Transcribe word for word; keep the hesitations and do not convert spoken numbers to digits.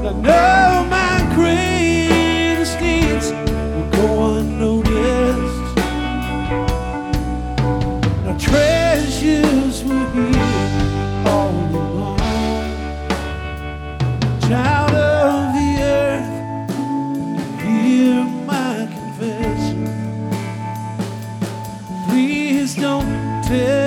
I know my greatest needs will go unnoticed. My treasures were here all along. Child of the earth, hear my confession. Please don't tell